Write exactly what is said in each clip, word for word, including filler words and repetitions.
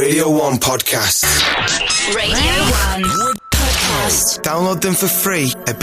Radio one podcasts. Radio one podcast. Download them for free at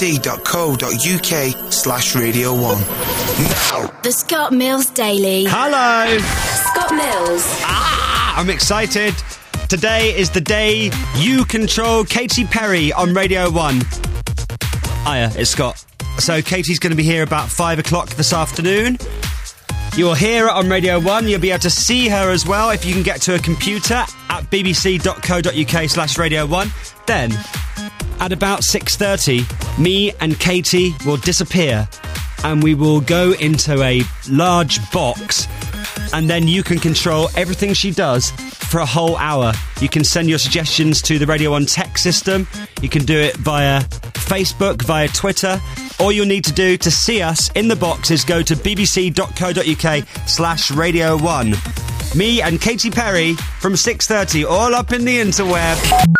bbc.co.uk slash Radio one. Now. The Scott Mills Daily. Hello. Scott Mills. Ah, I'm excited. Today is the day you control Katy Perry on Radio one. Hiya, it's Scott. So Katie's going to be here about five o'clock this afternoon. You'll hear her on Radio one. You'll be able to see her as well if you can get to a computer at bbc.co.uk slash Radio one. Then, at about six thirty, me and Katie will disappear and we will go into a large box, and then you can control everything she does for a whole hour. You can send your suggestions to the Radio one text system. You can do it via Facebook, via Twitter. All you'll need to do to see us in the box is go to bbc.co.uk slash Radio one. Me and Katy Perry from six thirty, all up in the interweb.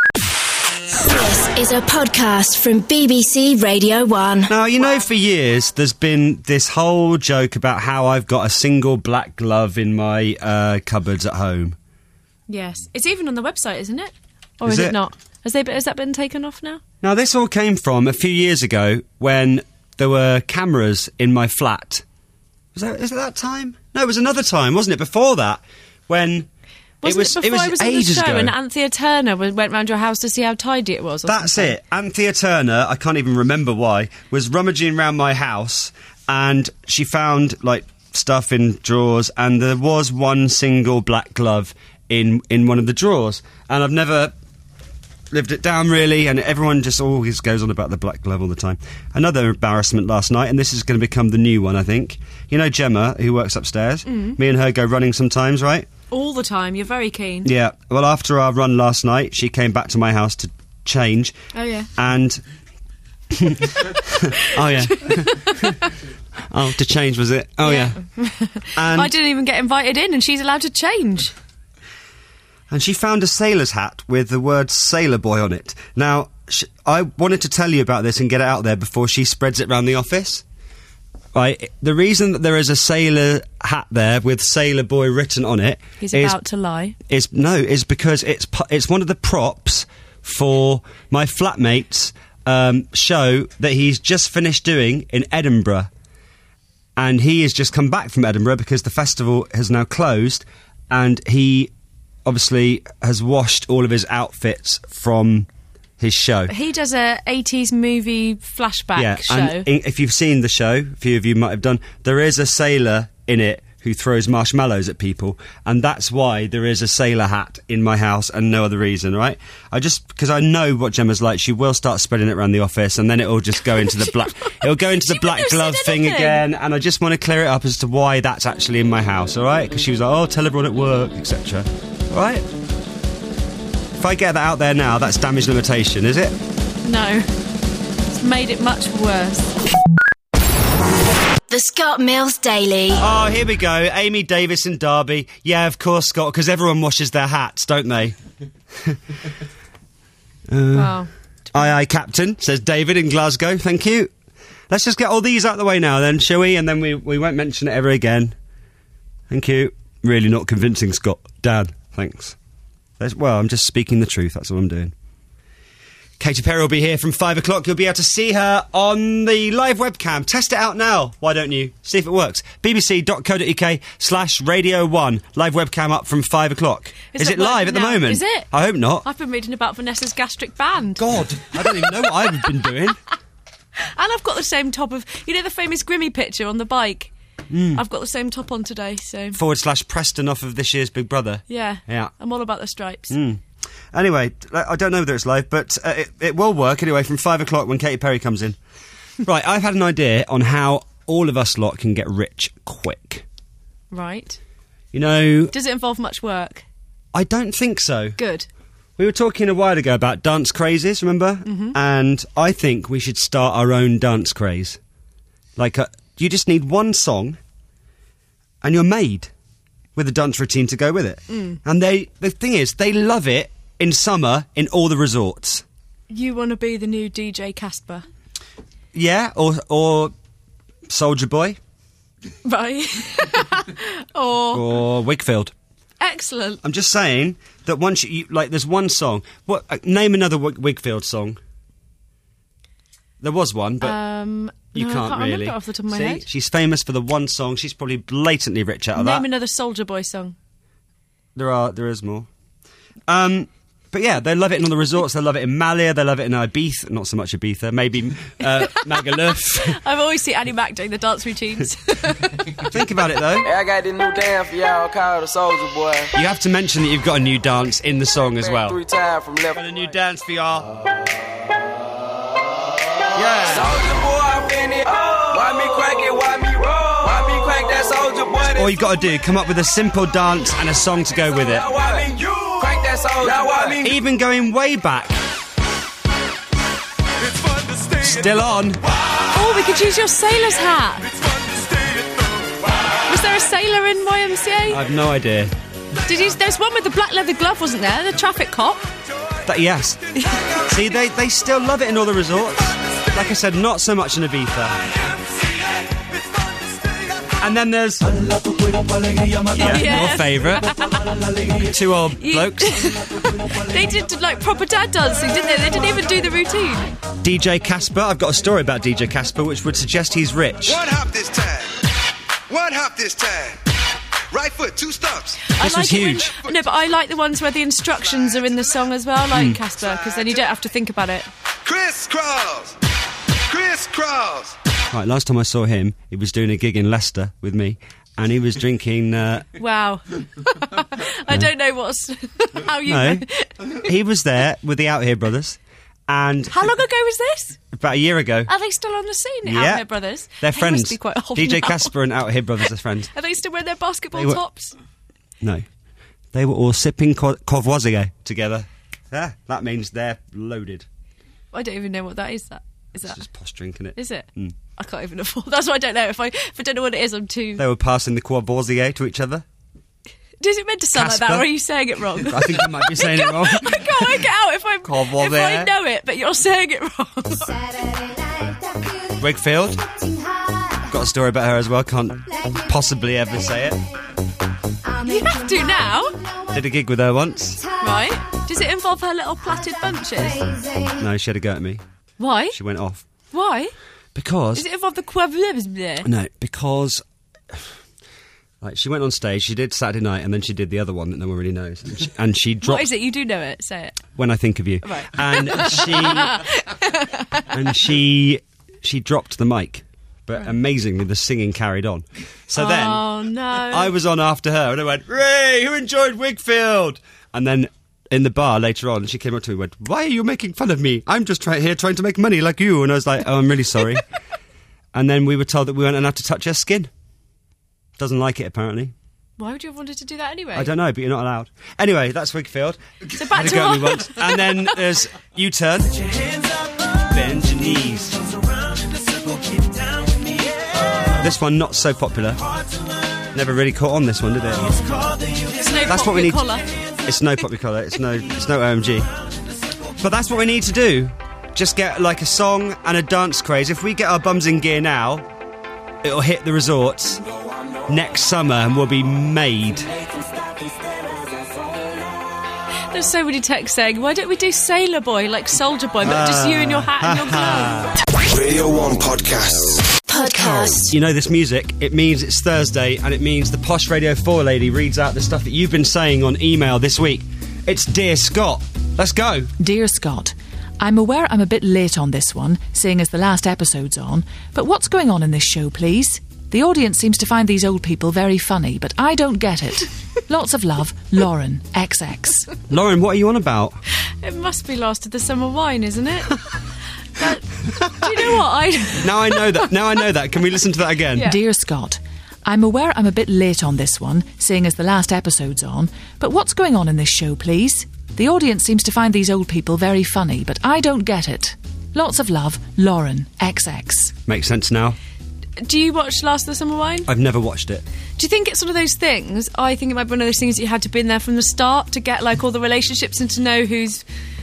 This is a podcast from B B C Radio one. Now, you know, for years, there's been this whole joke about how I've got a single black glove in my uh, cupboards at home. Yes. It's even on the website, isn't it? Or Is is, it? it not? Has, they, has that been taken off now? Now, this all came from a few years ago when there were cameras in my flat. Was that, is it that time? No, it was another time, wasn't it? Before that, when... Wasn't it was, it before it was I was ages on the show ago. and Anthea Turner went round your house to see how tidy it was? Or That's something? it. Anthea Turner, I can't even remember why, was rummaging around my house and she found, like, stuff in drawers, and there was one single black glove in, in one of the drawers. And I've never lived it down, really, and everyone just always goes on about the black glove all the time. Another embarrassment last night, and this is going to become the new one, I think. You know Gemma, who works upstairs? Mm. Me and her go running sometimes, right? All the time. You're very keen. Yeah. Well, after our run last night, she came back to my house to change. Oh, yeah. And... oh, yeah. Oh, to change, was it? Oh, yeah. yeah. And, I didn't even get invited in and she's allowed to change. and she found a sailor's hat with the word Sailor Boy on it. Now, sh- I wanted to tell you about this and get it out there before she spreads it around the office. Right, the reason that there is a sailor hat there with Sailor Boy written on it He's is, about to lie. is no, is because it's pu- it's one of the props for my flatmate's um, show that he's just finished doing in Edinburgh, and he has just come back from Edinburgh because the festival has now closed, and he obviously has washed all of his outfits from his show. He does a eighties movie flashback Yeah, show. and i- if you've seen the show, a few of you might have done, there is a sailor in it who throws marshmallows at people, and that's why there is a sailor hat in my house and no other reason, right? I just, because I know what Gemma's like, she will start spreading it around the office, and then it'll just go into the black, it'll go into the She black wouldn't have glove said thing anything. again, and I just want to clear it up as to why that's actually in my house, alright? Because she was like, oh, tell everyone at work, et cetera. Alright? If I get that out there now, that's damage limitation, is it? No. It's made it much worse. The Scott Mills Daily. Oh, here we go. Amy Davis in Derby. Yeah, of course, Scott, because everyone washes their hats, don't they? Wow. Aye, aye, Captain, says David in Glasgow. Thank you. Let's just get all these out of the way now, then, shall we? And then we, we won't mention it ever again. Thank you. Really not convincing, Scott. Dan, thanks. There's, well, I'm just speaking the truth. That's all I'm doing. Katy Perry will be here from five o'clock. You'll be able to see her on the live webcam. Test it out now. Why don't you? See if it works. bbc.co.uk slash Radio one. Live webcam up from five o'clock. Is, Is it it live working at the now? moment? Is it? I hope not. I've been reading about Vanessa's gastric band. God, I don't even know what I've been doing. And I've got the same top of... You know the famous Grimmy picture on the bike? Mm. I've got the same top on today, so... Forward slash Preston off of this year's Big Brother. Yeah. Yeah. I'm all about the stripes. Mm. Anyway, I don't know whether it's live, but uh, it, it will work anyway from five o'clock when Katy Perry comes in. Right, I've had an idea on how all of us lot can get rich quick. Right. You know... Does it involve much work? I don't think so. Good. We were talking a while ago about dance crazes, remember? Mm-hmm. And I think we should start our own dance craze. Like, uh, you just need one song, and you're made with a dance routine to go with it. Mm. And they, the thing is, they love it in summer in all the resorts. You want to be the new D J Casper? Yeah, or or Soldier Boy. Right. or... Or Wakefield. Excellent. I'm just saying that once you, you like, there's one song. What? Uh, name another W- Wigfield song. There was one, but Um, you no, I can't, can't really. remember off the top of my See, head. she's famous for the one song. She's probably blatantly rich out of Name that. another Soldier Boy song. There are, there is more. Um, but yeah, they love it in all the resorts. They love it in Malia. They love it in Ibiza. Not so much Ibiza. Maybe uh, Magaluf. I've always seen Annie Mac doing the dance routines. Think about it though. Hey, I got this new dance for y'all called the Soldier Boy. You have to mention that you've got a new dance in the song as well. Three times from left. Got a new dance for y'all. Yeah. Soldier Boy, I'm in it. Why me crack it? Why me roll? Why me crack that Soldier Boy? All you got to do, come up with a simple dance and a song to go with it. Why me you? Crack that Soldier Boy. Even going way back. Still on. Oh, we could use your sailor's hat. Was there a sailor in Y M C A? I've no idea. Did you? There's one with the black leather glove, wasn't there? The traffic cop. That, yes. See, they, they still love it in all the resorts. Like I said, not so much in Ibiza. And then there's yeah, Yeah. your favourite. Two old You- blokes. They did like proper dad dancing, didn't they? They didn't even do the routine. D J Casper. I've got a story about D J Casper which would suggest he's rich. One hop this time. One hop this time. Right foot, two stumps. This I was like it when- huge. no, but I like the ones where the instructions are in the song as well, Hmm. like Casper, because then you don't have to think about it. Crisscross. Crisscross. Right, last time I saw him, he was doing a gig in Leicester with me, and he was drinking. Uh, Wow. I don't know what's how you. no, he was there with the Out Here Brothers, and How long ago was this? about a year ago. Are they still on the scene, Yeah. Out Here Brothers? They're They friends. Must be quite old D J now. Casper and Out Here Brothers are friends. Are they still wearing their basketball They were- tops? No, they were all sipping co- Courvoisier together. Yeah, that means they're loaded. I don't even know what that is. That is It's that. just posh drinking it. Is it? Mm. I can't even afford. That's why I don't know. If I if I don't know what it is, I'm too. They were passing the Courvoisier to each other. Is it meant to sound like that, Casper? or are you saying it wrong? I think I might be saying it wrong. I can't work it out if I'm Courvoisier. if I know it, but you're saying it wrong. Wigfield. Got a story about her as well. Can't possibly ever say it. You have to now, Did a gig with her once. right? Does it involve her little plaited bunches? No, she had a go at me. Why? She went off. Why? Because... Does it involve the quavlibs? No, because... Like, she went on stage, she did Saturday Night, and then she did the other one that no one really knows. And she, and she dropped... What is it? You do know it. Say it. When I Think of You. Right. And she... and she... She dropped the mic. But amazingly, the singing carried on. So then... Oh no! I was on after her, and I went, Ray, who enjoyed Wigfield? And then in the bar later on, she came up to me and went, why are you making fun of me? I'm just try- here trying to make money like you. And I was like, oh, I'm really sorry. And then we were told that we weren't allowed to touch her skin. Doesn't like it, apparently. Why would you have wanted to do that anyway? I don't know, but you're not allowed. Anyway, that's Wigfield. So back Had a to go at our- me once. And then there's U-Turn. Bend your knees. This one, not so popular. Never really caught on this one, did it? It's no That's pop what we your need. collar. It's no pop your collar. It's no. It's no O M G. But that's what we need to do. Just get like a song and a dance craze. If we get our bums in gear now, it'll hit the resorts next summer and we'll be made. There's so many texts saying, "Why don't we do Sailor Boy like Soldier Boy, but just you and your hat and your glove?" Radio one podcasts. Podcast. You know this music, it means it's Thursday and it means the Posh Radio four lady reads out the stuff that you've been saying on email this week. It's Dear Scott. Let's go. Dear Scott, I'm aware I'm a bit late on this one, seeing as the last episode's on, but what's going on in this show, please? The audience seems to find these old people very funny, but I don't get it. Lots of love, Lauren, X X. Lauren, what are you on about? It must be Last of the Summer Wine, isn't it? That, do you know what I? Now I know that. Now I know that. Can we listen to that again? Yeah. Dear Scott, I'm aware I'm a bit late on this one, seeing as the last episode's on, but what's going on in this show, please? The audience seems to find these old people very funny, but I don't get it. Lots of love, Lauren, X X. Makes sense now. Do you watch Last of the Summer Wine? I've never watched it. Do you think it's one of those things? I think it might be one of those things that you had to be in there from the start to get like all the relationships and to know who's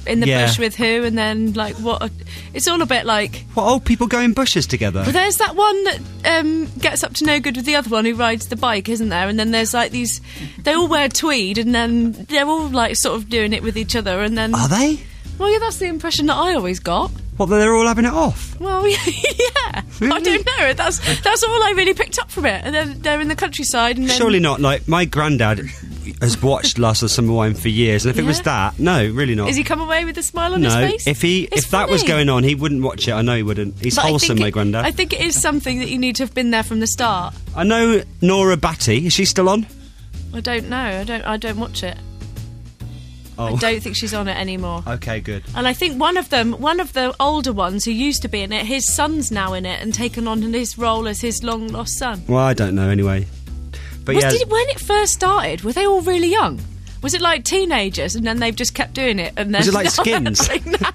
in the Yeah. bush with who, and then like what? A, it's all a bit like. What, old people go in bushes together? But there's that one that um, gets up to no good with the other one who rides the bike, isn't there? And then there's like these. They all wear tweed, and then they're all like sort of doing it with each other, and then. Are they? Well, yeah, that's the impression that I always got. What, they're all having it off? Well, yeah, I Really? don't know. That's that's all I really picked up from it. And then they're in the countryside, and then Surely not. Like, my granddad has watched Last of the Summer Wine for years, and if it was Yeah. that, no, really not. Is he come away with a smile on no, his face? if he It's if that was funny. going on, he wouldn't watch it. I know he wouldn't. He's But I wholesome, think my it- granddad. I think it is something that you need to have been there from the start. I know Nora Batty. Is she still on? I don't know. I don't. I don't watch it. Oh, I don't think she's on it anymore. okay, good. And I think one of them, one of the older ones who used to be in it, his son's now in it and taken on his role as his long lost son. Well, I don't know anyway. But Was, yeah, did it, when it first started, were they all really young? Was it like teenagers and then they've just kept doing it? And then Was it like now they're Skins? like, no.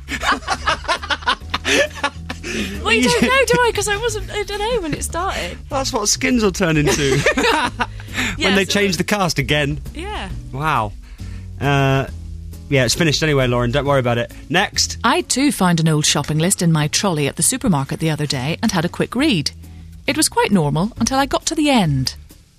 Well, you don't know, do I? Because I wasn't. I don't know when it started. that's what Skins will turn into when Yeah, they so- change the cast again. Yeah. Wow. Uh, yeah, it's finished anyway, Lauren. Don't worry about it. Next. I too found an old shopping list in my trolley at the supermarket the other day and had a quick read. It was quite normal until I got to the end.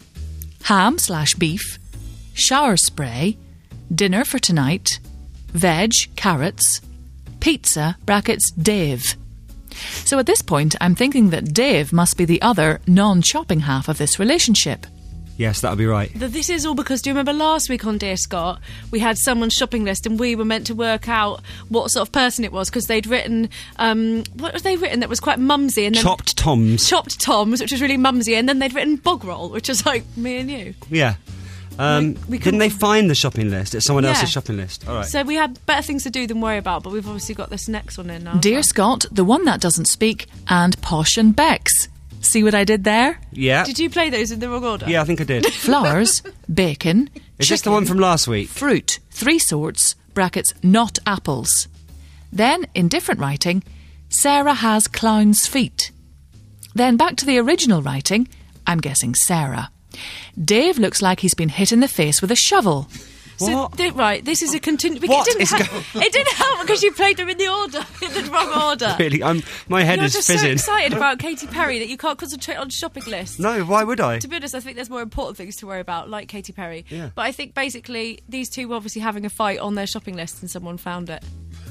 Ham slash beef, shower spray, dinner for tonight, veg, carrots, pizza, brackets, Dave. So at this point, I'm thinking that Dave must be the other non-shopping half of this relationship. Yes, that'll be right. Th- This is all because, do you remember last week on Dear Scott, we had someone's shopping list and we were meant to work out what sort of person it was because they'd written, um, what was they written that was quite mumsy? And then Chopped Toms. Chopped Toms, which was really mumsy, and then they'd written bog roll, which was like me and you. Yeah. Um, We- we didn't they couldn't- find the shopping list? It's someone Yeah. else's shopping list. All right. So we had better things to do than worry about, but we've obviously got this next one in now. Dear Scott, the one that doesn't speak, and Posh and Bex. See what I did there? yeah. Did you play those in the wrong order? Yeah, I think I did. Flowers, bacon, Is this the chicken, one from last week? fruit, three sorts, brackets, not apples. Then, in different writing, Sarah has clown's feet. Then back to the original writing, I'm guessing Sarah. Dave looks like he's been hit in the face with a shovel. So, What? th- right, this is a continu- What it didn't is help. go- It didn't help because you played them in the order, in the wrong order. Really, I'm, my head You're is just fizzing. so excited about Katy Perry that you can't concentrate on shopping lists. No, why would I? To be honest, I think there's more important things to worry about, like Katy Perry. Yeah. But I think basically these two were obviously having a fight on their shopping list and someone found it.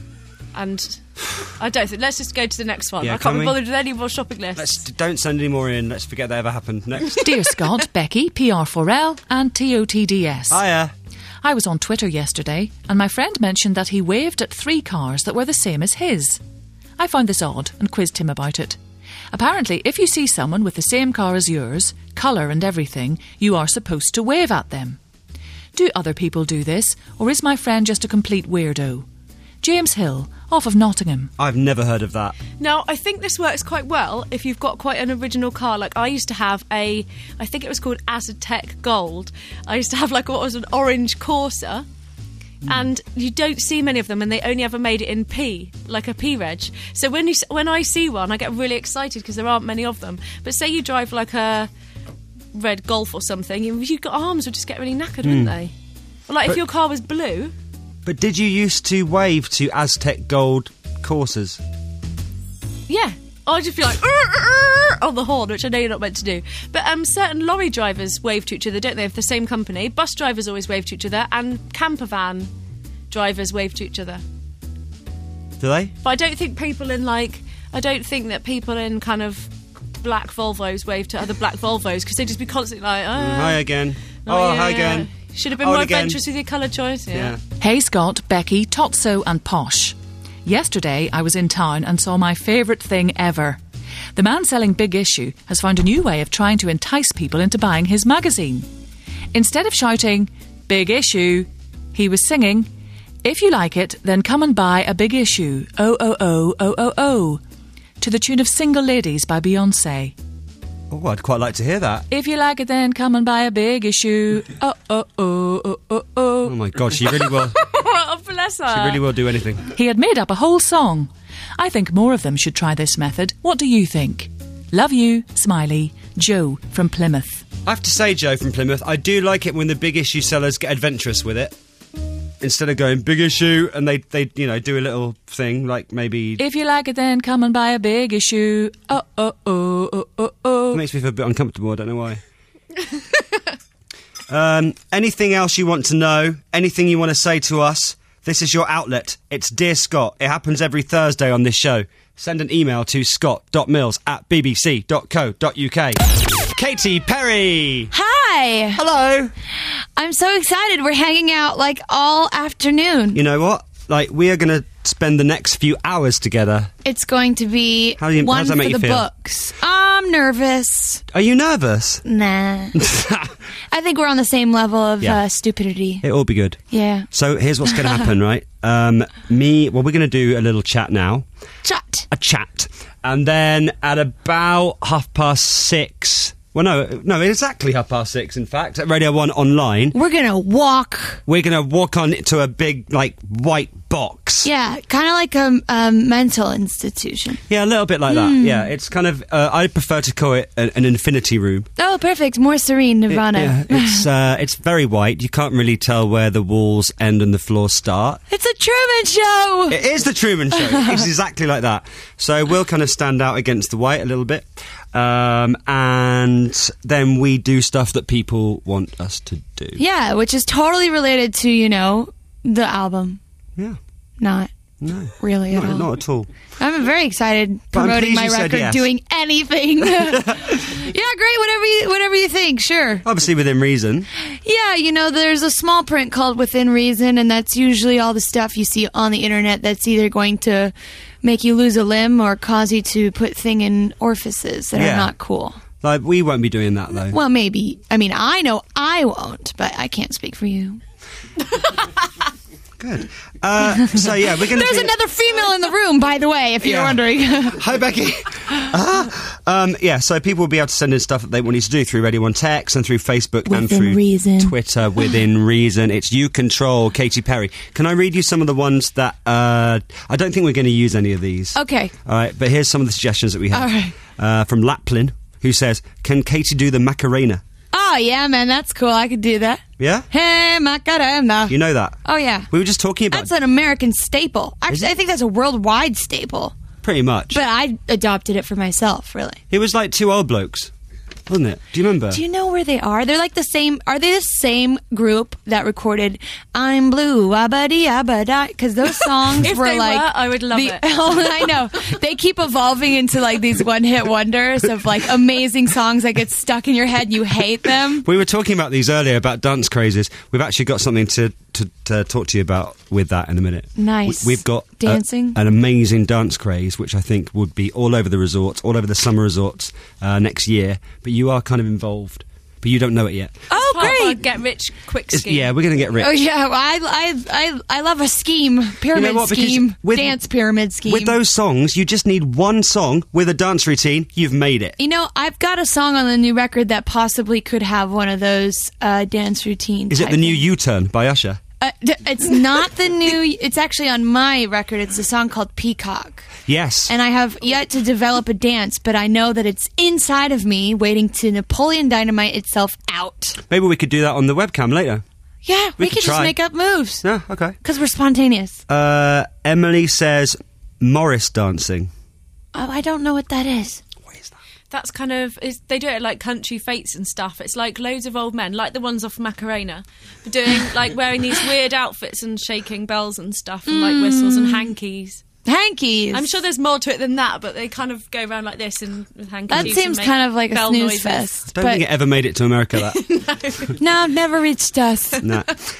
And I don't think. Let's just go to the next one. Yeah, I can can't be we? bothered with any more shopping lists. Let's don't send any more in. Let's forget that ever happened. Next. Dear Scott, Becky, P R four L, and T O T D S. Hiya. I was on Twitter yesterday, and my friend mentioned that he waved at three cars that were the same as his. I found this odd and quizzed him about it. Apparently, if you see someone with the same car as yours, colour and everything, you are supposed to wave at them. Do other people do this, or is my friend just a complete weirdo? James Hill, off of Nottingham. I've never heard of that. Now, I think this works quite well if you've got quite an original car. Like, I used to have a, I think it was called Aztec Gold. I used to have, like, what was an orange Corsa. And you don't see many of them, and they only ever made it in P, like a P reg. So when you s- when I see one, I get really excited because there aren't many of them. But say you drive like a red Golf or something, you- your arms would just get really knackered, wouldn't they? Or like if But- your car was blue. But did you used to wave to Aztec Gold Corsas? Yeah. I'd just be like, "Arr, arr, arr," on the horn, which I know you're not meant to do. But um, certain lorry drivers wave to each other, don't they? Of the same company. Bus drivers always wave to each other, and camper van drivers wave to each other. Do they? But I don't think people in, like, I don't think that people in kind of black Volvos wave to other black Volvos, because they'd just be constantly like, oh, Hi again. oh, Oh, yeah, hi yeah. again. Should have been Oh, more and again. adventurous with your colour choice. Yeah. Yeah. Hey Scott, Becky, Totso and Posh. Yesterday I was in town and saw my favourite thing ever. The man selling Big Issue has found a new way of trying to entice people into buying his magazine. Instead of shouting, Big Issue, he was singing, if you like it, then come and buy a big issue, oh oh oh oh oh oh, to the tune of Single Ladies by Beyonce. Oh, I'd quite like to hear that. If you like it, then come and buy a big issue, oh oh oh oh oh Oh oh. my God, she really will. Oh, bless her. She really will do anything. He had made up a whole song. I think more of them should try this method. What do you think? Love you, Smiley, Joe from Plymouth. I have to say, Joe from Plymouth, I do like it when the big issue sellers get adventurous with it. instead of going big issue, and they they you know do a little thing like maybe. If you like it, then come and buy a big issue. Oh oh oh oh oh oh. It makes me feel a bit uncomfortable. I don't know why. um, anything else you want to know? Anything you want to say to us? This is your outlet. It's Dear Scott. It happens every Thursday on this show. Send an email to scott.mills at bbc.co.uk. Katy Perry! Hi! Hello! I'm so excited. We're hanging out like all afternoon. You know what? Like, we are going to spend the next few hours together. It's going to be How do you- how one does that make for you the feel? books. I'm nervous. Are you nervous? Nah. I think we're on the same level of Yeah. uh, stupidity. It'll all be good. Yeah. So here's what's going to happen, right? Um, me, well, we're going to do a little chat now. Chat. A chat. And then at about half past six... Well, no, no, exactly half past six, in fact, at Radio one Online, We're going to walk. we're going to walk on to a big, like, white box. Yeah, kind of like a, a mental institution. Yeah, a little bit like that. Yeah, it's kind of, uh, I prefer to call it an, an infinity room. Oh, perfect. More serene Nirvana. Yeah, it's, uh, it's very white. You can't really tell where the walls end and the floors start. It's a Truman Show. It is the Truman Show. It's exactly like that. So we'll kind of stand out against the white a little bit. Um, and then we do stuff that people want us to do. Yeah, which is totally related to, you know, the album. Yeah. Not No. really at Not, all. not at all. I'm very excited But I'm promoting pleased my you said record, yes. doing anything. Yeah, great. Whatever you, whatever you think. Sure. Obviously within reason. Yeah, you know, there's a small print called Within Reason, and that's usually all the stuff you see on the internet that's either going to make you lose a limb or cause you to put thing in orifices that Yeah. are not cool. Like, we won't be doing that, though. Well, maybe. I mean, I know I won't, but I can't speak for you. Good. Uh, so, yeah, we're going to There's another female in the room, by the way, if you're Yeah. wondering. Hi, Becky. Ah. um, yeah, so people will be able to send in stuff that they want you to do through Radio one Text and through Facebook and Within through reason. Twitter. Within reason. It's You Control, Katy Perry. Can I read you some of the ones that... Uh, I don't think we're going to use any of these. Okay. All right, but here's some of the suggestions that we have. All right. Uh, from Laplin, who says, can Katy do the Macarena? Oh, yeah, man, that's cool. I could do that. Yeah? Hey, Macarena. You know that? Oh, yeah. We were just talking about That's an American staple. Actually, it? I think that's a worldwide staple. pretty much. But I adopted it for myself, really. It was like two old blokes, wasn't it? Do you remember? Do you know where they are? They're like the same. Are they the same group that recorded "I'm Blue"? Abadi abada? Because those songs If were they like were, I would love the- it. Oh, I know. They keep evolving into like these one-hit wonders of like amazing songs that get stuck in your head. And you hate them. We were talking about these earlier about dance crazes. We've actually got something to, to, to talk to you about with that in a minute. Nice. We, we've got a- Dancing? an amazing dance craze, which I think would be all over the resorts, all over the summer resorts uh, next year. But you are kind of involved, but you don't know it yet. Oh, Part of our great. get rich quick It's- scheme. yeah, we're going to get rich. Oh yeah, well, I, I I I love a scheme, pyramid You know what? Because scheme, with- dance pyramid scheme. With those songs, you just need one song with a dance routine. You've made it. You know, I've got a song on the new record that possibly could have one of those uh, dance routines. Is it the new U-Turn by Usher? Uh, d- it's not the new. It's actually on my record. It's a song called Peacock. Yes. And I have yet to develop a dance, but I know that it's inside of me, waiting to Napoleon Dynamite itself out. Maybe we could do that on the webcam later. Yeah, we, We could could just try. make up moves. Yeah, okay. Because we're spontaneous. Uh, Emily says Morris dancing. Oh, I don't know what that is. What is that? That's kind of is they do it at like country fetes and stuff. It's like loads of old men, like the ones off Macarena, doing like wearing these weird outfits and shaking bells and stuff, and like whistles and hankies. Hankies. I'm sure there's more to it than that, but they kind of go around like this and with hankies. That seems kind of like a bell snooze noises. fest. Don't but think it ever made it to America, that. no, never reached us. Nah.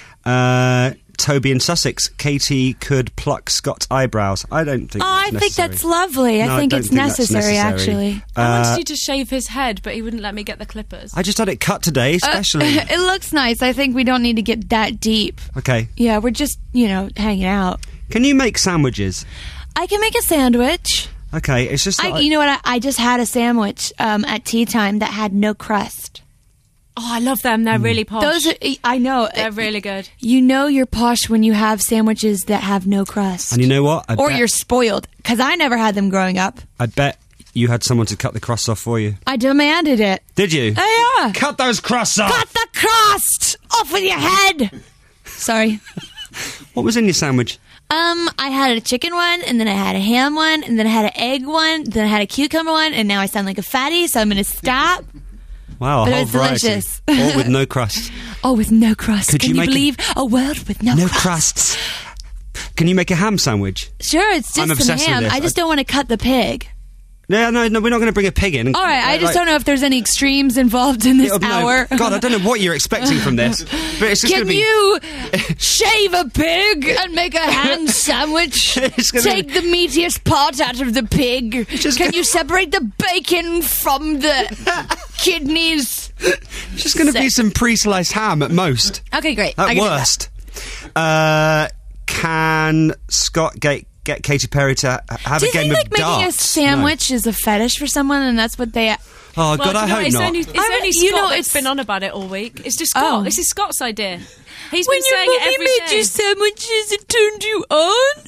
Uh, Toby in Sussex. Katie could pluck Scott's eyebrows. I don't think Oh, that's I think necessary. that's lovely. I No, I think don't it's think that's necessary, necessary. actually. I Uh, wanted you to shave his head, but he wouldn't let me get the clippers. I just had it cut today, especially. it looks nice. I think we don't need to get that deep. Okay. Yeah, we're just, you know, hanging out. Can you make sandwiches? I can make a sandwich. Okay, it's just. I, that I- you know what? I, I just had a sandwich um, at tea time that had no crust. Oh, I love them. They're really posh. Those are, I know. They're really good. You know you're posh when you have sandwiches that have no crust. and you know what? I or bet, you're spoiled. Because I never had them growing up. I bet you had someone to cut the crust off for you. I demanded it. Did you? Oh, yeah. Cut those crusts off! Cut the crust off with your head. Sorry. What was in your sandwich? Um, I had a chicken one, and then I had a ham one, and then I had an egg one, then I had a cucumber one, and now I sound like a fatty, so I'm going to stop. Wow, a But it whole was variety. delicious. All with no crust. Oh, with no crust. Could Can you you, make a- believe a world with no, No crust? crusts. Can you make a ham sandwich? Sure, it's I'm just some obsessed with ham. this. I just I- don't want to cut the pig. No, no, no. We're not going to bring a pig in. All right, I just Like- don't know if there's any extremes involved in this It'll- no, hour. God, I don't know what you're expecting from this. But it's just Can gonna be, you shave a pig and make a ham sandwich? It's gonna Take be- the meatiest part out of the pig. just Can gonna- you separate the bacon from the kidneys? It's just going to be Sick. some pre-sliced ham at most. Okay, great. I At can do that. worst. Uh, can Scott get, get Katy Perry to have Do a you game think of like making darts? a sandwich is a fetish for someone, and that's what they? No. Oh, Well, God, do I you know, hope it's not. Only, it's I- only you Scott know, that's it's- been on about it all week. It's just Scott. Oh. This is Scott's idea. He's When been your saying it movie every made day. you sandwiches, it turned you on.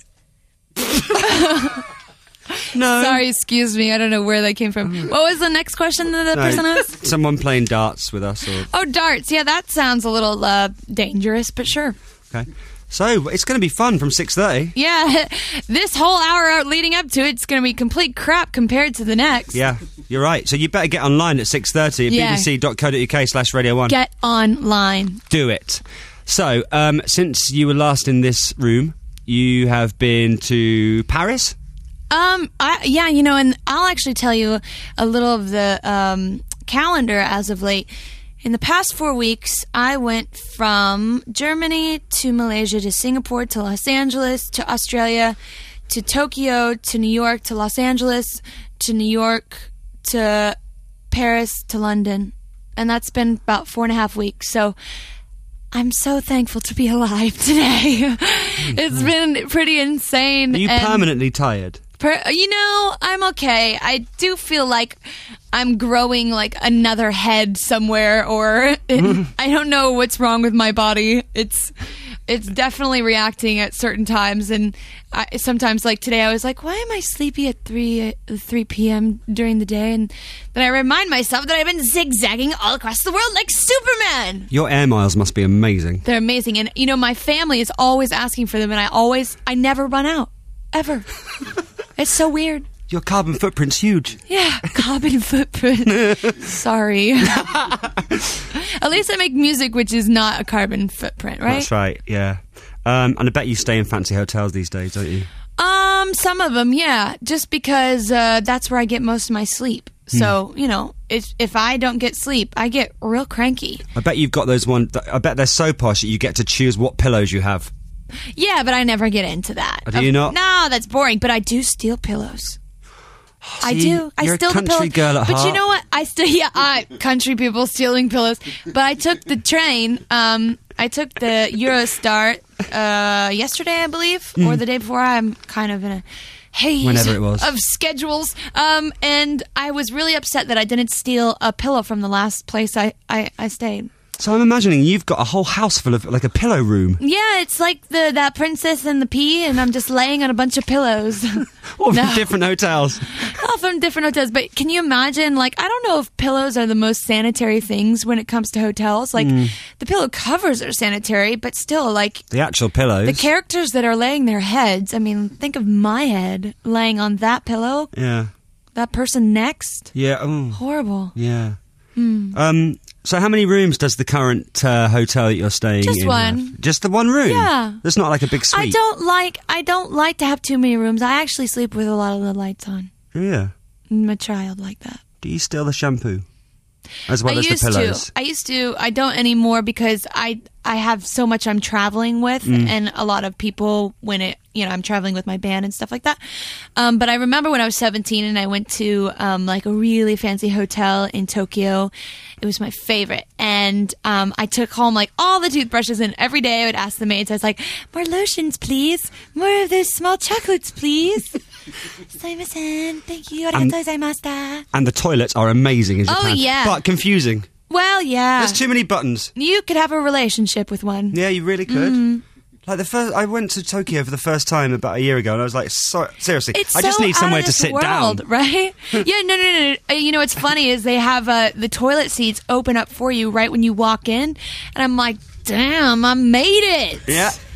no. Sorry, excuse me. I don't know where that came from. What was the next question that the No. person asked? Someone playing darts with us. Or, Oh, darts. Yeah, that sounds a little uh, dangerous, but sure. okay. So, it's going to be fun from six thirty. Yeah, this whole hour leading up to it's going to be complete crap compared to the next. Yeah, you're right. So you better get online at six thirty at Yeah. bbc.co.uk slash radio one. Get online. Do it. So, um, since you were last in this room, you have been to Paris? Um, I, yeah, you know, and I'll actually tell you a little of the um, calendar as of late. In the past four weeks, I went from Germany to Malaysia to Singapore to Los Angeles to Australia to Tokyo to New York to Los Angeles to New York to Paris to London. And that's been about four and a half weeks. So I'm so thankful to be alive today. It's been pretty insane. Are you and- permanently tired? Per, you know, I'm okay. I do feel like I'm growing like another head somewhere, or it, I don't know what's wrong with my body. It's it's definitely reacting at certain times, and I, sometimes, like today, I was like, "Why am I sleepy at three three p.m. during the day?" And then I remind myself that I've been zigzagging all across the world like Superman. Your air miles must be amazing. They're amazing, and you know, my family is always asking for them, and I always, I never run out, ever. It's so weird. Your carbon footprint's huge. Yeah, carbon footprint. Sorry. At least I make music, which is not a carbon footprint, right? That's right, yeah. Um, and I bet you stay in fancy hotels these days, don't you? Um, some of them, yeah. Just because uh, that's where I get most of my sleep. So you know, if if I don't get sleep, I get real cranky. I bet you've got those one. I bet they're so posh that you get to choose what pillows you have. Yeah, but I never get into that. Oh, do you not? No, that's boring. But I do steal pillows. I See, do. I you're a steal the country pillows. girl at but you heart. know what? I still yeah. I country people stealing pillows. But I took the train. Um, I took the Eurostar uh, yesterday, I believe, or the day before. I'm kind of in a haze Hmm. Whenever it was. of schedules. Um, and I was really upset that I didn't steal a pillow from the last place I, I, I stayed. So I'm imagining you've got a whole house full of, like, a pillow room. Yeah, it's like the that princess and the pea, and I'm just laying on a bunch of pillows. All from No. different hotels. All from different hotels. But can you imagine, like, I don't know if pillows are the most sanitary things when it comes to hotels. Like, Hmm. the pillow covers are sanitary, but still, like, The actual pillows. the characters that are laying their heads, I mean, think of my head laying on that pillow, Yeah. that person next. Yeah. Oh. Horrible. Yeah. Hmm. Um. So how many rooms does the current uh, hotel that you're staying Just in one. have? Just the one room? Yeah. There's not like a big suite? I don't like I don't like to have too many rooms. I actually sleep with a lot of the lights on. Yeah. I'm a child like that. Do you steal the shampoo? As well I as used the pillows? to. I used to. I don't anymore because I I have so much I'm traveling with, Mm. and a lot of people when it you know I'm traveling with my band and stuff like that. Um, but I remember when I was seventeen and I went to um, like a really fancy hotel in Tokyo. It was my favorite, and um, I took home like all the toothbrushes, and every day I would ask the maids. I was like, "More lotions, please. More of those small chocolates, please." Sumimasen, thank you. Arigatou gozaimashita. And the toilets are amazing in Oh, Japan. yeah. But confusing. Well, yeah. There's too many buttons. You could have a relationship with one. Yeah, you really could. Mm. Like the first, I went to Tokyo for the first time about a year ago, and I was like, so, seriously, It's I just so need somewhere out to of this sit world, down. right? yeah, no, no, no. no. Uh, You know what's funny is they have uh, the toilet seats open up for you right when you walk in, and I'm like, damn, I made it. Yeah.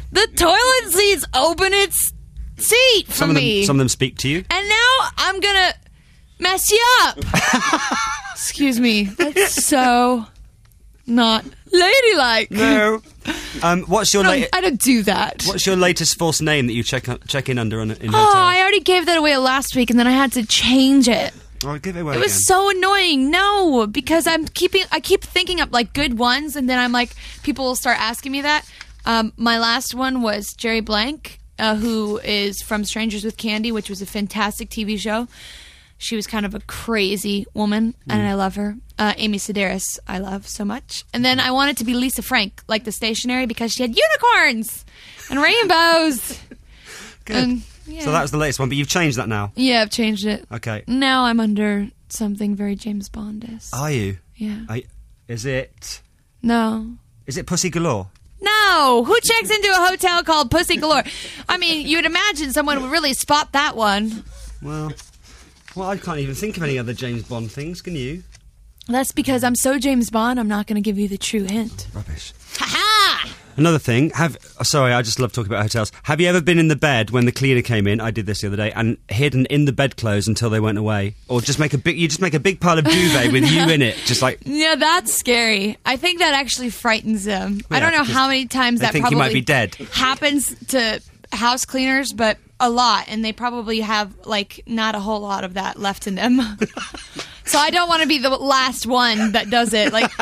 The toilet seats open its seat for Some of them, me. some of them speak to you. And now I'm gonna mess you up. Excuse me. That's so not ladylike. No. Um, what's your I late? don't, I don't do that. What's your latest false name that you check check in under on, in Oh, hotels? I already gave that away last week, and then I had to change it. Oh, give it away It was again. so annoying. No, because I'm keeping. I keep thinking of like good ones, and then I'm like, people will start asking me that. Um, my last one was Jerry Blank, uh, who is from Strangers with Candy, which was a fantastic T V show. She was kind of a crazy woman, and I love her. Uh, Amy Sedaris, I love so much. And then I wanted to be Lisa Frank, like the stationery, because she had unicorns and rainbows. Good. And, yeah. So that was the latest one, but you've changed that now. Yeah, I've changed it. Okay. Now I'm under something very James Bond-esque. Are you? Yeah. Are you- is it? No. Is it Pussy Galore? No. Who checks into a hotel called Pussy Galore? I mean, you'd imagine someone would really spot that one. Well, well, I can't even think of any other James Bond things. Can you? That's because I'm so James Bond, I'm not going to give you the true hint. Rubbish. Ha-ha! Another thing, have oh, sorry, I just love talking about hotels. Have you ever been in the bed when the cleaner came in? I did this the other day, and hidden in the bedclothes until they went away, or just make a big, you just make a big pile of duvet with you in it, just like Yeah, that's scary. I think that actually frightens them. I Yeah, don't know because how many times they that think you probably might be dead. happens to house cleaners, but a lot, and they probably have like not a whole lot of that left in them. So I don't want to be the last one that does it. Like,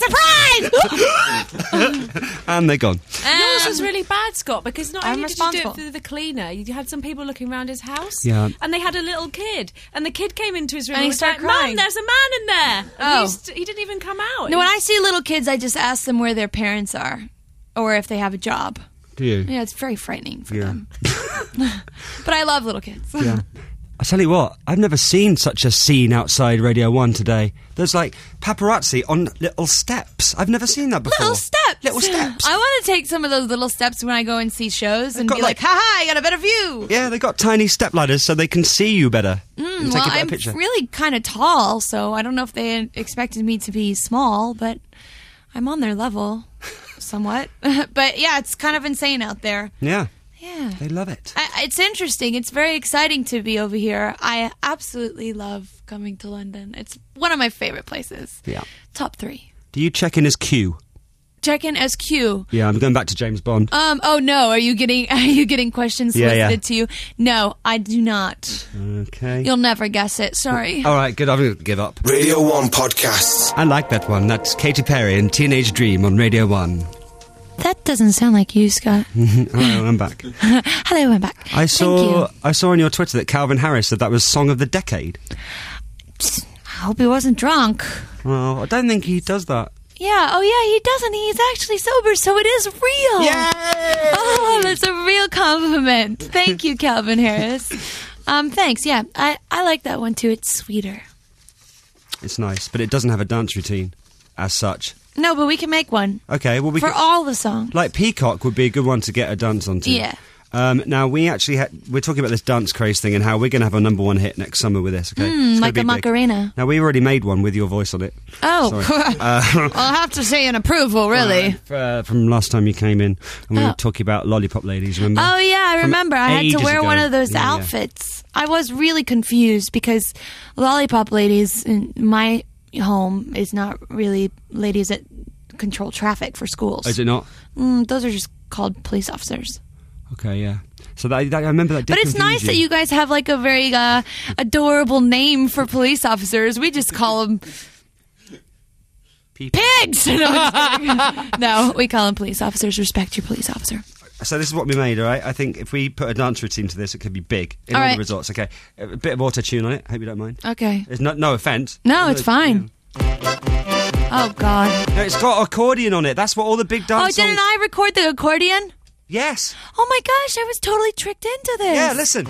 hey, surprise! and they're gone. Yours was really bad, Scott, because not I'm only did you do it responsible. through the cleaner, you had some people looking around his house. Yeah. And they had a little kid. And the kid came into his room And and, he was started like, crying. Mum, there's a man in there. And Oh. he, used to- he didn't even come out. No, when I see little kids, I just ask them where their parents are, or if they have a job. Do you? Yeah, it's very frightening for Yeah. them. But I love little kids. Yeah. I tell you what, I've never seen such a scene outside Radio one today. There's like paparazzi on little steps. I've never seen that before. Little steps. Little steps. I want to take some of those little steps when I go and see shows and got, be like, like- "Ha ha! I got a better view." Yeah, they got tiny step ladders so they can see you better. and Mm, take well, a better I'm picture. really kind of tall, so I don't know if they expected me to be small, but I'm on their level, somewhat. But yeah, it's kind of insane out there. Yeah, Yeah. they love it. I, it's interesting. It's very exciting to be over here. I absolutely love coming to London. It's one of my favorite places. Yeah. Top three. Do you check in as Q? Check in as Q. Yeah, I'm going back to James Bond. Um. Oh no. Are you getting Are you getting questions Yeah, solicited yeah. to you? No, I do not. Okay. You'll never guess it. Sorry. All right, good. I'm going to give up. Radio one podcasts. I like that one. That's Katy Perry and Teenage Dream on Radio one. That doesn't sound like you, Scott. Hello, I'm back. Hello, I'm back. I Thank saw you. I saw on your Twitter that Calvin Harris said that was Song of the Decade. I hope he wasn't drunk. Well, I don't think he does that. Yeah. Oh, yeah. He doesn't. He's actually sober, so it is real. Yay! Oh, that's a real compliment. Thank you, Calvin Harris. Um, thanks. Yeah, I, I like that one too. It's sweeter. It's nice, but it doesn't have a dance routine as such. No, but we can make one Okay, well we for could, all the songs. like Peacock would be a good one to get a dance onto. Yeah. Um, now we actually ha- we're talking about this dance craze thing and how we're going to have a number one hit next summer with this. Okay, It's gonna Mm, like be a big. Macarena. Now we already made one with your voice on it. Oh, Sorry. I'll have to say an approval, really. Uh, from last time you came in, and we Oh. were talking about lollipop ladies. Remember? Oh yeah, I From remember. I had to ages wear ago. one of those Yeah, yeah. outfits. I was really confused because lollipop ladies in my home is not really ladies that control traffic for schools. Is it not? Mm, those are just called police officers. Okay, yeah. So that, that I remember that. Did But it's confuse nice that you guys have like a very uh, adorable name for police officers. We just call them People. pigs. No, I'm just kidding. No, we call them police officers. Respect your police officer. So this is what we made, all right? I think if we put a dance routine to this, it could be big in All all, right. the resorts. Okay, a bit of auto tune on it. Hope you don't mind. Okay. There's no no offence. No, it's fine. Oh God. No, it's got accordion on it. That's what all the big Oh, dance didn't songs. I record the accordion? Yes. Oh my gosh, I was totally tricked into this. Yeah. Listen.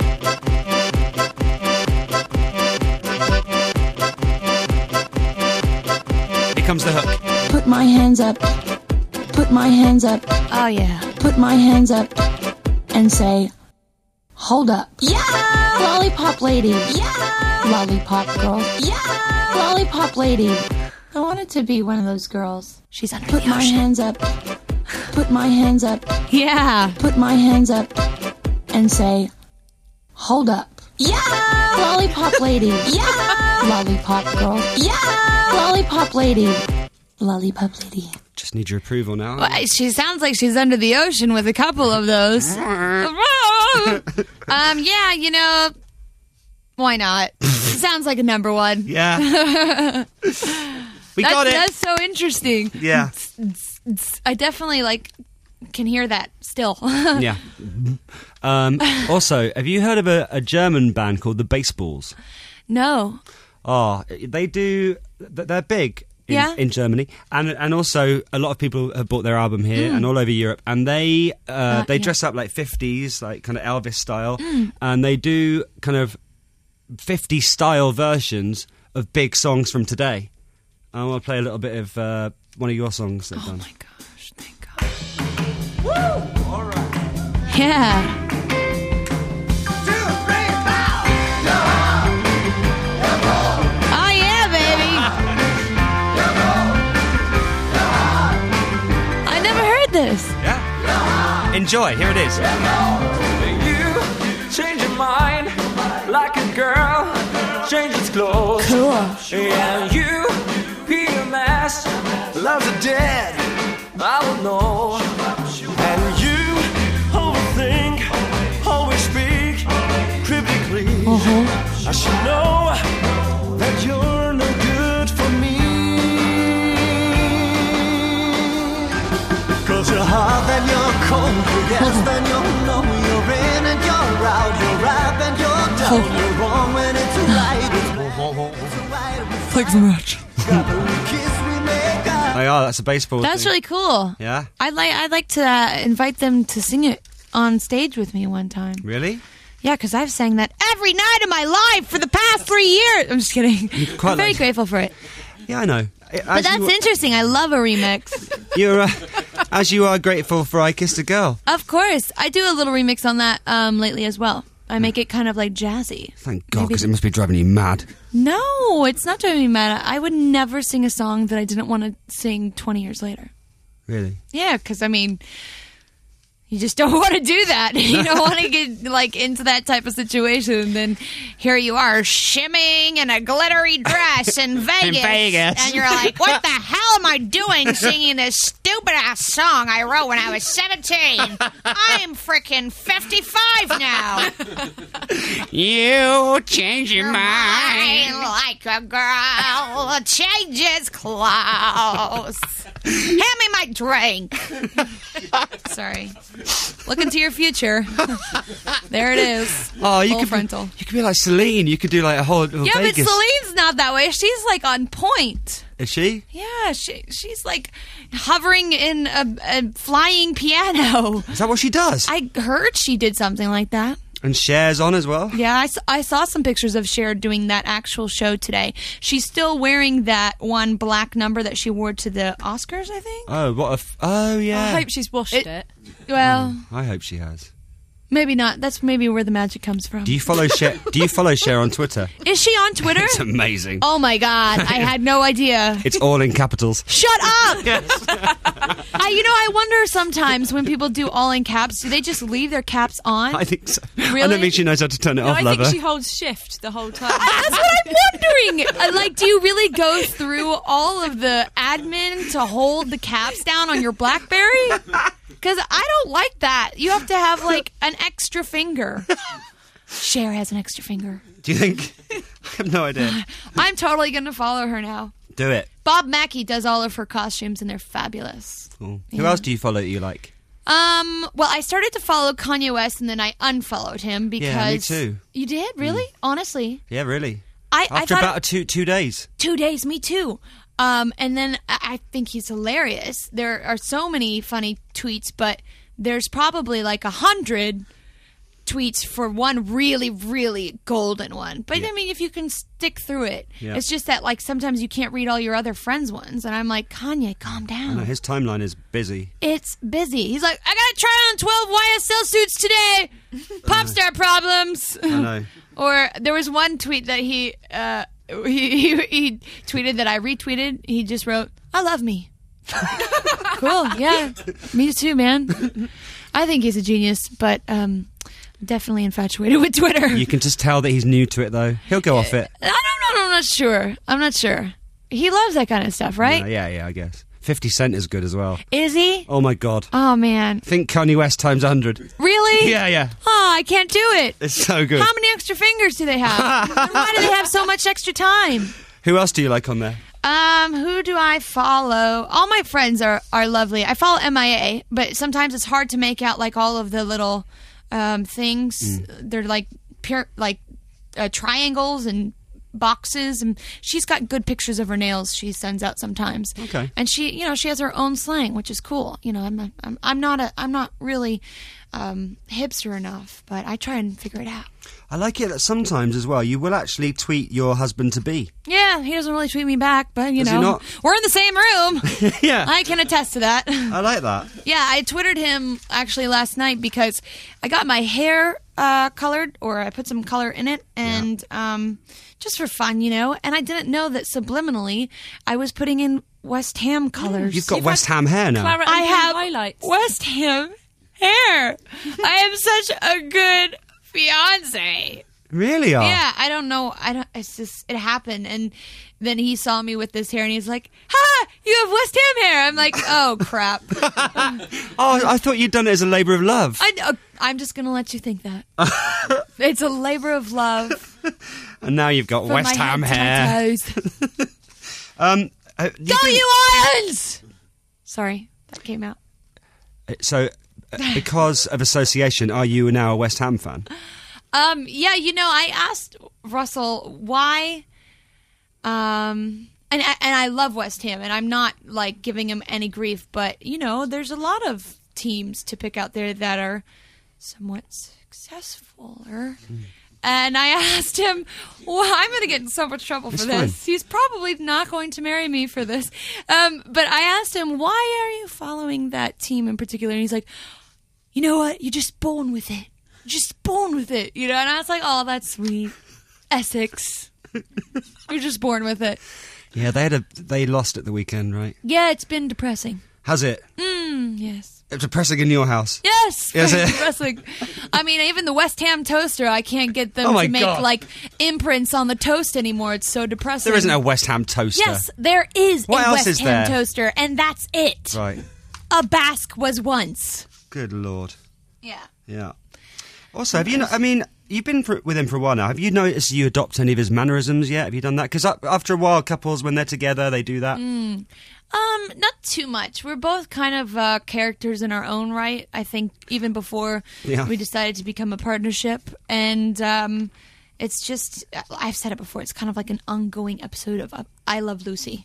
Here comes the hook. Put my hands up. Put my hands up. Oh yeah. Put my hands up. And say, hold up. Yeah! Lollipop lady. Yeah! Lollipop girl. Yeah! Lollipop lady. I wanted to be one of those girls. She's under Put the my ocean. hands up. put my hands up, Yeah. put my hands up, and say, hold up. Yeah! Lollipop lady. Yeah! Lollipop girl. Yeah! Lollipop lady. Lollipop lady. Just need your approval now. Well, she sounds like she's under the ocean with a couple of those. um, yeah, you know, why not? Sounds like a number one. Yeah. We That's, got it. that's so interesting. Yeah. I definitely like can hear that still. Yeah. Um, also, have you heard of a, a German band called the Baseballs? No. Oh, they do. th- They're big in, Yeah. in Germany, and and also a lot of people have bought their album here and all over Europe. And they uh, Uh, they yeah. dress up like fifties, like kind of Elvis style, and they do kind of fifties style versions of big songs from today. I want to play a little bit of uh, one of your songs. That Oh done. my gosh, thank God. Woo! All right. Yeah. Oh yeah, baby. I never heard this. Yeah. Enjoy. Here it is. You change your mind like a girl changes clothes. Cool. And you, Peter Mass, loves are dead. I will know. And you overthink, always speak cryptically. I should know that you're no good for me. Cause you're hot and you're cold, you're yes and you're no, you're in and you're out, you're up and you're down, you're wrong when it's right. Thanks so much. Oh, yeah, that's a baseball. That's thing. really cool. Yeah. I'd like I'd like to uh, invite them to sing it on stage with me one time. Really? Yeah, because I've sang that every night of my life for the past three years. I'm just kidding. quite I'm very like- grateful for it. Yeah, I know. But that's interesting. I love a remix. You're uh, as you are grateful for I Kissed a Girl. Of course. I do a little remix on that um, lately as well. I make it kind of like jazzy. Thank God, Maybe because it the- must be driving you mad. No, it's not driving me mad. I would never sing a song that I didn't want to sing twenty years later. Really? Yeah, because I mean, you just don't want to do that. You don't want to get like into that type of situation. Then here you are shimmying in a glittery dress in Vegas, Vegas. and you're like, "What the hell am I doing singing this stupid ass song I wrote when I was seventeen? I'm freaking fifty-five now." You change your Mind like a girl changes clothes. Hand me my drink. Sorry. Look into your future. There it is. Oh, you Full could frontal. Be, you could be like Celine. You could do like a whole, whole Yeah, Vegas. but Celine's not that way. She's like on point. Is she? Yeah, she she's like hovering in a, a flying piano. Is that what she does? I heard she did something like that. And Cher's on as well. Yeah, I, s- I saw some pictures of Cher doing that actual show today. She's still wearing that one black number that she wore to the Oscars, I think. Oh, what a! F- oh, yeah. I hope she's washed It- it. Well, I hope she has. maybe not. That's maybe where the magic comes from. Do you follow Cher? Do you follow Cher on Twitter? Is she on Twitter? It's amazing. Oh my god, I had no idea. It's all in capitals. Shut up! I, you know, I wonder sometimes when people do all in caps, do they just leave their caps on? I think so. I Really? don't think she knows how to turn it No, off, I lover. think she holds shift the whole time. That's what I'm wondering. Uh, Like, do you really go through all of the admin to hold the caps down on your BlackBerry? Because I don't like that. You have to have, like, an extra finger. Cher has an extra finger. Do you think? I have no idea. I'm totally going to follow her now. Do it. Bob Mackie does all of her costumes, and they're fabulous. Cool. Who else do you follow that you like? Um. Well, I started to follow Kanye West, and then I unfollowed him because Yeah, me too. You did, really? Honestly, Yeah, really. I I After thought about two two days. two days. Me too. Um. And then I, I think he's hilarious. There are so many funny tweets, but there's probably like a hundred tweets for one really, really golden one. But Yeah. I mean, if you can stick through it, Yeah. it's just that like sometimes you can't read all your other friends' ones, and I'm like, Kanye, calm down. No, his timeline is busy. It's busy. He's like, I gotta try on twelve Y S L suits today. Pop star problems. I know. Or there was one tweet that he, uh, he, he he tweeted that I retweeted. He just wrote, "I love me." Cool. Yeah. Me too, man. I think he's a genius, but um, definitely infatuated with Twitter. You can just tell that he's new to it, though. He'll go off it. I don't know. I'm not sure. I'm not sure. He loves that kind of stuff, right? Yeah, yeah, yeah, I guess. fifty Cent is good as well. Is he? Oh, my God. Oh, man. Think Kanye West times one hundred. Really? Yeah, yeah. Oh, I can't do it. It's so good. How many extra fingers do they have? And why do they have so much extra time? Who else do you like on there? Um, who do I follow? All my friends are, are lovely. I follow M I A, but sometimes it's hard to make out like all of the little um, things. Mm. They're like pure, like uh, triangles and boxes, and she's got good pictures of her nails she sends out sometimes. Okay. And she, you know, she has her own slang, which is cool. You know, I'm not, I'm, I'm not a, I'm not really um, hipster enough, but I try and figure it out. I like it that sometimes as well you will actually tweet your husband to be. Yeah, he doesn't really tweet me back, but you Does he know, not? we're in the same room. Yeah. I can attest to that. I like that. Yeah, I twittered him actually last night because I got my hair uh, colored, or I put some color in it, and yeah. um, just for fun, you know. And I didn't know that subliminally I was putting in West Ham colors. You've got You've West Ham hair now. Clara I have highlights. West Ham hair. I am such a good fiance. Really are? Yeah, I don't know. I don't. It's just it happened, and then he saw me with this hair, and he's like, "Ha! You have West Ham hair." I'm like, "Oh crap!" Oh, I thought you'd done it as a labour of love. I, uh, I'm just gonna let you think that it's a labour of love. And now you've got West Ham hair. um, uh, you Go been... you Lions! Sorry, that came out. So, uh, because of association, are you now a West Ham fan? Um, yeah, you know, I asked Russell why, um, and and I love West Ham, and I'm not like giving him any grief, but you know, there's a lot of teams to pick out there that are somewhat successful. Mm. And I asked him, well, I'm going to get in so much trouble for it's this. Fine. He's probably not going to marry me for this. Um, but I asked him, why are you following that team in particular? And he's like, you know what? You're just born with it. Just born with it, you know. And I was like, "Oh, that's sweet, Essex. You're just born with it." Yeah, they had a they lost at the weekend, right? Yeah, it's been depressing. Has it? Mm, yes. It's depressing in your house. Yes, Is very it? depressing. I mean, even the West Ham toaster, I can't get them Oh my to make God. like imprints on the toast anymore. It's so depressing. There isn't a West Ham toaster. Yes, there is What a else West is Ham there? toaster, and that's it. Right. A Basque was once. Good Lord. Yeah. Yeah. Also, have you? No- I mean, you've been for, with him for a while now. Have you noticed you adopt any of his mannerisms yet? Have you done that? Because after a while, couples when they're together, they do that. Mm. Um, not too much. We're both kind of uh, characters in our own right. I think even before Yeah. we decided to become a partnership, and um, it's just I've said it before. It's kind of like an ongoing episode of uh, I Love Lucy.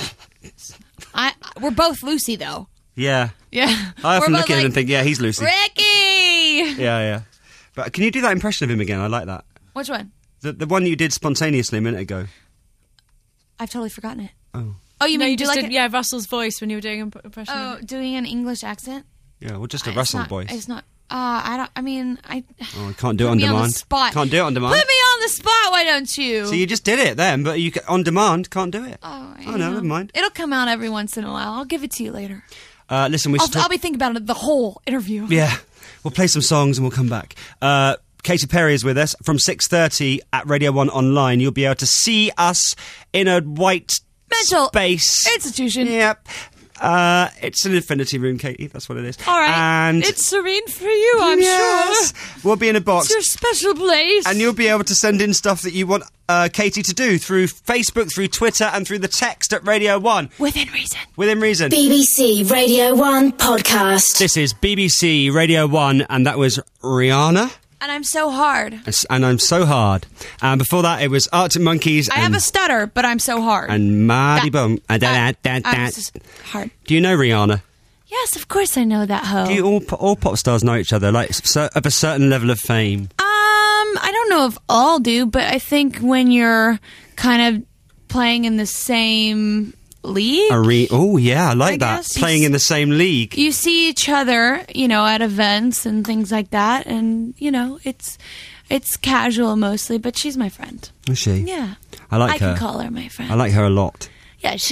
I we're both Lucy though. Yeah. Yeah. I often We're look both at him like, and think, yeah, he's Lucy. Ricky. Yeah, yeah. But can you do that impression of him again? I like that. Which one? The the one you did spontaneously a minute ago. I've totally forgotten it. Oh. Oh, you no, mean you do just like did, a- yeah, Russell's voice when you were doing an imp- impression. Oh, of it. doing an English accent? Yeah, well, just a It's Russell not- voice. It's not. Uh, I don't. I mean, I. Oh, I can't do it Put on me demand. on the spot. Can't do it on demand. Put me on the spot. Why don't you? So you just did it then, but you ca- on demand can't do it. Oh, Oh, no, never mind. It'll come out every once in a while. I'll give it to you later. Uh, listen, we I'll, should talk- I'll be thinking about it the whole interview. Yeah, we'll play some songs and we'll come back. Uh, Katy Perry is with us from six thirty at Radio one Online. You'll be able to see us in a white Mental space institution. Yep. Uh, it's an infinity room, Katie. That's what it is. All right. And it's serene for you, I'm yes, sure. we'll be in a box. It's your special place. And you'll be able to send in stuff that you want uh, Katie to do through Facebook, through Twitter, and through the text at Radio one. Within reason. Within reason. B B C Radio one podcast. This is B B C Radio one, and that was Rihanna. And I'm so hard. And I'm so hard. And before that, it was Arctic Monkeys. I and, have a stutter, but I'm so hard. And Mardy That- Bum. Uh, da, da, da, I'm da. just hard. Do you know Rihanna? Yes, of course I know that hoe. Do you all, all pop stars know each other, like cer- of a certain level of fame? Um, I don't know if all do, but I think when you're kind of playing in the same league, A re- oh, yeah, I like I that. guess. Playing in the same league. you see each other, you know, at events and things like that, and you know, it's it's casual mostly. But she's my friend. Is she? Yeah, I like I her. can call her my friend. I like her a lot. Yeah, she's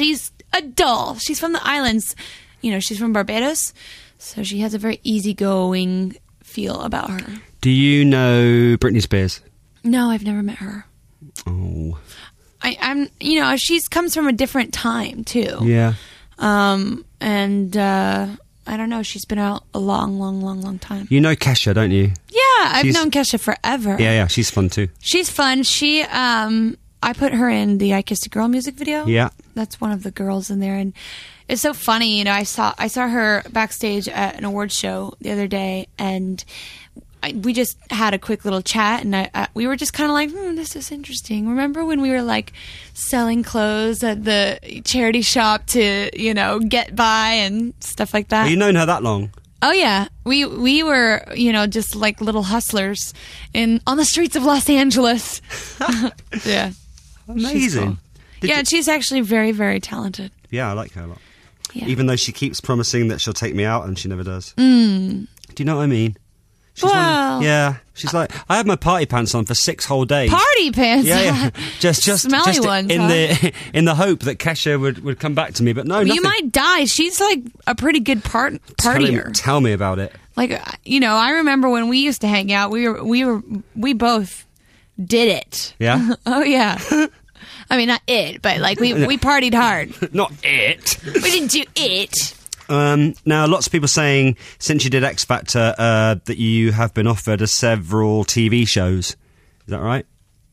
a doll. She's from the islands. You know, she's from Barbados, so she has a very easygoing feel about her. Do you know Britney Spears? No, I've never met her. Oh. I, I'm, you know, she's comes from a different time too. Yeah. Um, and uh, I don't know. She's been out a long, long, long, long time. You know Kesha, don't you? Yeah, I've She's- known Kesha forever. Yeah, yeah. She's fun too. She's fun. She, um, I put her in the I Kissed a Girl music video. Yeah. That's one of the girls in there, and it's so funny. You know, I saw I saw her backstage at an award show the other day, and I, we just had a quick little chat, and I, I, we were just kind of like, hmm, this is interesting. Remember when we were like selling clothes at the charity shop to, you know, get by and stuff like that? Have you known her that long? Oh yeah, we we were, you know, just like little hustlers in on the streets of Los Angeles. Yeah, Amazing. cool. Did yeah, you- and she's actually very, very talented. Yeah, I like her a lot. Yeah. Even though she keeps promising that she'll take me out and she never does. Mm. Do you know what I mean? She's one- Well- yeah, she's like, I had my party pants on for six whole days. Party pants. Yeah, yeah. Just, just, Smelly just ones, in huh? the in the hope that Kesha would, would come back to me, but no, nothing. You might die. She's like a pretty good part Tell me- partier. Tell me about it. Like, uh, you know, I remember when we used to hang out. We were we were we both did it. Yeah, Oh yeah. I mean, not it, but like we we partied hard. not it. We didn't do it. Um, now, lots of people saying since you did X Factor uh, that you have been offered a several T V shows. Is that right?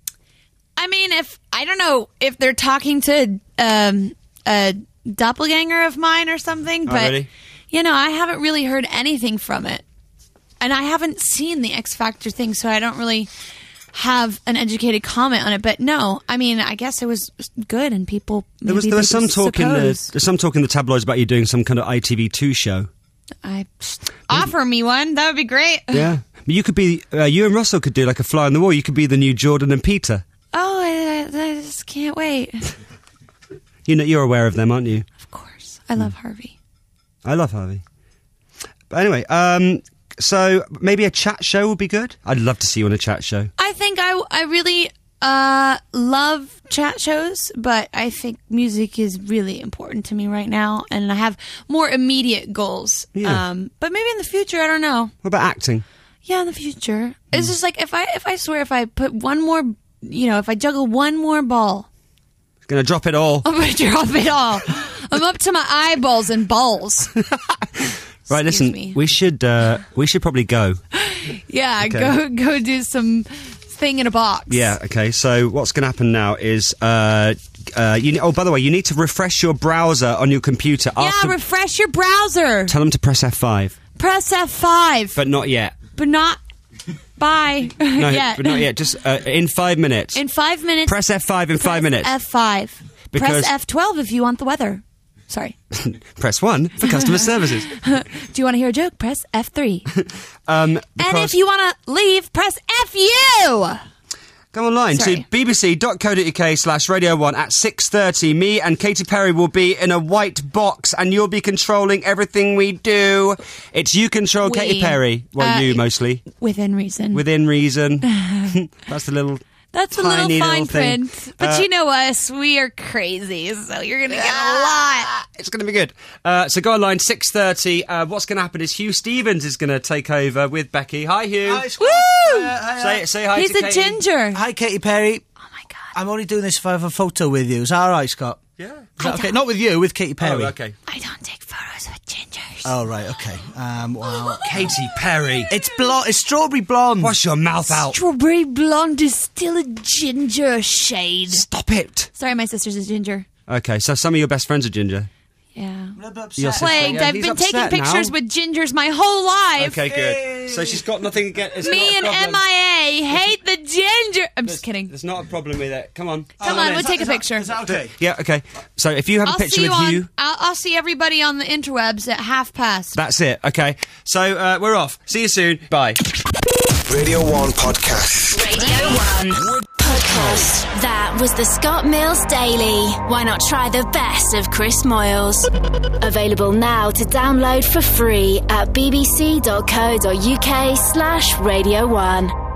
I mean, if I don't know if they're talking to um, a doppelganger of mine or something, Oh, but really? you know, I haven't really heard anything from it, and I haven't seen the X Factor thing, so I don't really have an educated comment on it. But no, I mean, I guess it was good, and people There was maybe there was they some talk in the suppose. there's some talk in the tabloids about you doing some kind of I T V two show. I offer me one. That would be great. Yeah, you could be uh, you and Russell could do like a fly on the wall. You could be the new Jordan and Peter. Oh, I, I just can't wait. You know, you're aware of them, aren't you? Of course, I love Harvey. I love Harvey. But anyway, um, so maybe a chat show would be good. I'd love to see you on a chat show. I think I, I really uh, love chat shows, but I think music is really important to me right now, and I have more immediate goals. Yeah. Um, but maybe in the future, I don't know. What about acting? Yeah, in the future, it's just like if I if I swear if I put one more, you know, if I juggle one more ball, Gonna drop it all. I'm gonna drop it all. I'm up to my eyeballs and balls. Right, Excuse listen, me. we should uh, we should probably go. Yeah, Okay. go go do some thing in a box. Yeah, okay. So what's going to happen now is, uh, uh, you. Ne- oh, by the way, you need to refresh your browser on your computer. Yeah, after- refresh your browser. Tell them to press F five, Press F five. but not yet. But not bye No, yet. but not yet. Just uh, in five minutes. In five minutes. press F five in five minutes. F five. Because- Press F twelve if you want the weather. Sorry. Press one for customer services. Do you want to hear a joke? Press F three. Um, And because- if you want to leave, press F U. Go online Sorry. to bbc.co.uk slash radio one at six thirty. Me and Katy Perry will be in a white box and you'll be controlling everything we do. It's you control We. Katy Perry. Well, Uh, you mostly. Within reason. Within reason. That's the little... That's a little tiny fine thing. print. But Uh, you know us, we are crazy, so you're going to get a lot. It's going to be good. Uh, so go online, six thirty. Uh, what's going to happen is Hugh Stevens is going to take over with Becky. Hi, Hugh. Hi, Scott. Woo! Uh, hi, Say, uh, say hi He's to a Katy. ginger. Hi, Katy Perry. Oh, my God. I'm only doing this if I have a photo with you. Is that all right, Scott? Yeah. Is that okay? Not with you, with Katy Perry. Oh, okay. I don't take photos with gingers. Oh, right, okay. Um, well, Katy Perry. it's blonde. It's strawberry blonde. Wash your mouth out. Strawberry blonde is still a ginger shade. Stop it. Sorry, my sister's a ginger. Okay, so some of your best friends are ginger. Yeah. I'm a bit upset. Your sister- Plagued. yeah, I've he's been taking upset pictures now. with gingers my whole life. Okay, good. So she's got nothing against... it's not Me a and problem. M I A hate the ginger. I'm There's- just kidding. There's not a problem with it. Come on. Come Oh, on, is we'll that- take a is that- picture. Is that okay? Yeah, okay. So if you have a I'll picture see you with on. Hugh... I'll, I'll see everybody on the interwebs at half past. That's it. Okay. So uh, we're off. See you soon. Bye. Radio one Podcast. Radio one Podcast. That was the Scott Mills Daily. Why not try the best of Chris Moyles? Available now to download for free at bbc.co.uk slash radio one.